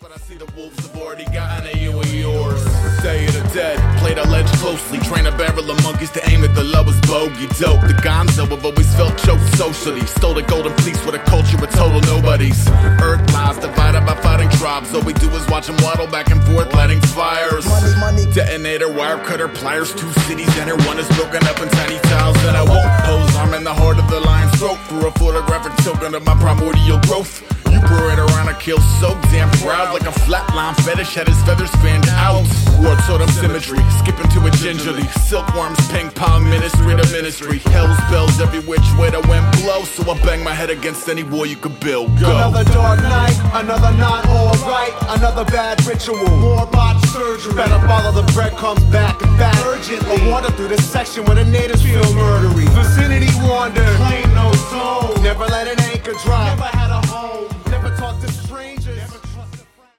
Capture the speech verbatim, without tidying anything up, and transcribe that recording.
but I see the wolves have already gotten at you and yours. Day of the dead, played our ledge closely, train a barrel of monkeys to aim at the lowest bogey. Dope, the gonzo have always felt choked socially. Stole the golden fleece with a culture of total nobodies. Earth lies divided by fighting tribes. All we do is watch them waddle back and forth, lighting fires. Money, money. Detonator, wire cutter, pliers, two cities enter. One is broken up in tiny tiles, and I won't pose. I'm in the heart of the lion's throat for a photographic token of my primordial growth. You parade around a kill so damn proud, like a flatline fetish had his feathers fanned out. War totem symmetry, skipping to it gingerly. Silkworms, ping pong, ministry to ministry. Hell's bells every which way the wind blows, so I bang my head against any wall you could build. Go. Another dark night, another not alright, another bad ritual, more botched surgery. Better follow the breadcrumbs back and back urgently. I wander through this section where the natives feel murdery. Vicinity wander, claim no soul. Never let an anchor drop. Never had a home. Never talked to strangers.